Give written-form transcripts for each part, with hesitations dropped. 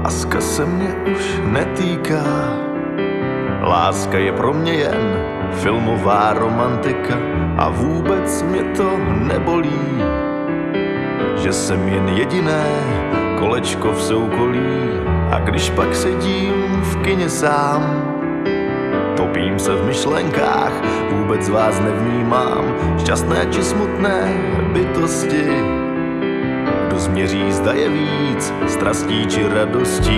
Láska se mě už netýká, láska je pro mě jen filmová romantika a vůbec mě to nebolí, že jsem jen jediné kolečko v soukolí. A když pak sedím v kině sám, topím se v myšlenkách, vůbec vás nevnímám, šťastné či smutné bytosti. Kdo změří, zda je víc strastí či radostí.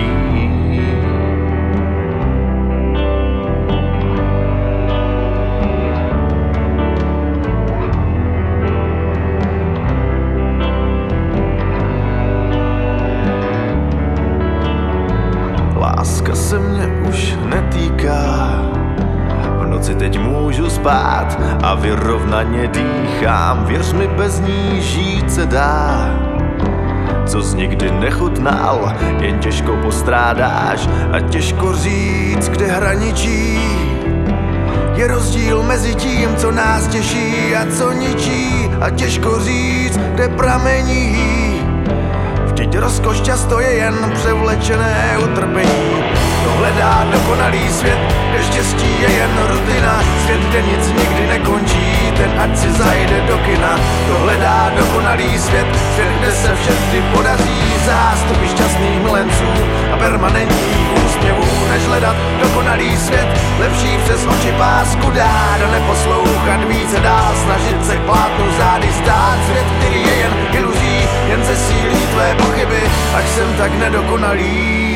Láska se mě už netýká, v noci teď můžu spát a vyrovnaně dýchám. Věř mi, bez ní žít se dá, co jsi nikdy nechutnal, jen těžko postrádáš a těžko říct, kde hraničí. Je rozdíl mezi tím, co nás těší a co ničí, a těžko říct, kde pramení. Vždyť rozkoš často je jen převlečené utrpení. Kdo hledá dokonalý svět, kde štěstí je jen rutina, svět, kde nic nikdy nekončí, ten ať si zajde do kina. Kdo hledá dokonalý svět, svět, kde se vše vždy podaří, zástupy šťastných milenců a permanentních úsměvů. Než hledat dokonalý svět, lepší přes oči pásku dát a neposlouchat více dál, snažit se k plátnu zády stát. Svět, který je jen iluzí, jen zesílí tvé pochyby, ať jsem tak nedokonalý.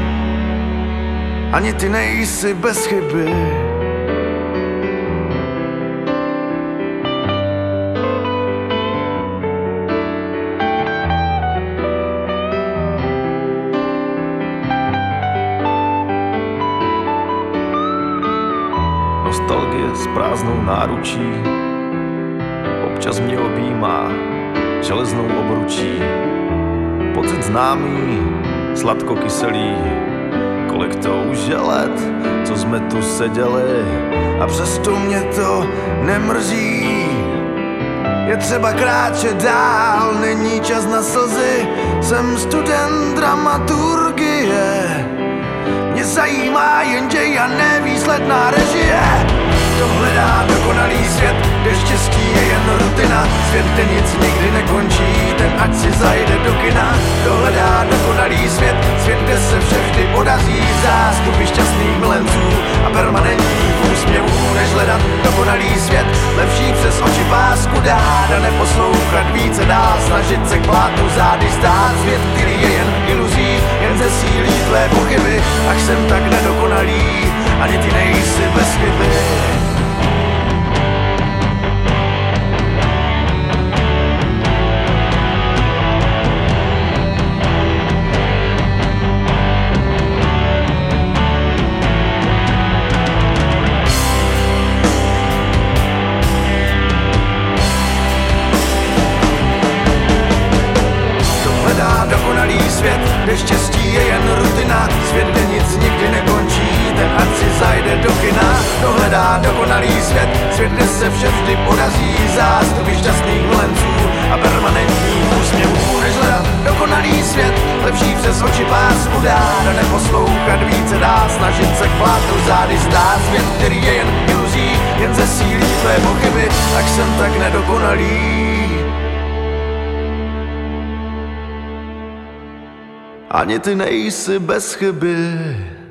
Ani ty nejsi bez chyby. Nostalgie s prázdnou náručí občas mě objímá železnou obručí. Pocit známý, sladkokyselý, kolik to už je let, co jsme tu seděli, a přesto mě to nemrzí. Je třeba kráčet dál, není čas na slzy, jsem student dramaturgie. Mě zajímá jen děj a ne výsledná režie. Kdo hledá dokonalý svět, kde štěstí je jen rutina, svět, kde nic nikdy nekončí, ten ať si zajde do kina. Kdo hledá dokonalý svět, svět, kde se vše vždy podaří, zástupy šťastných milenců a permanentních úsměvů. Než hledat dokonalý svět, lepší přes oči pásku dát a neposlouchat více dál, snažit se k plátnu zády stát. Svět, který je jen iluzí, jen zesílí tvé pochyby, ach jsem tak nedokonalý, ani ty nejsi bez chyby. Dokonalý svět, kde štěstí je jen rutina, svět, kde nic nikdy nekončí, ten ať si zajde do kina. Kdo hledá dokonalý svět, svět, kde se vše vždy podaří, zástupy šťastných milenců a permanentních úsměvů. Než hledat dokonalý svět, lepší přes oči pásku dát a neposlouchat více dál, snažit se k plátnu zády stát. Svět, který je jen iluzí, jen zesílí tvé pochyby, tak jsem tak nedokonalý. Ani ty nejsi bez chyby.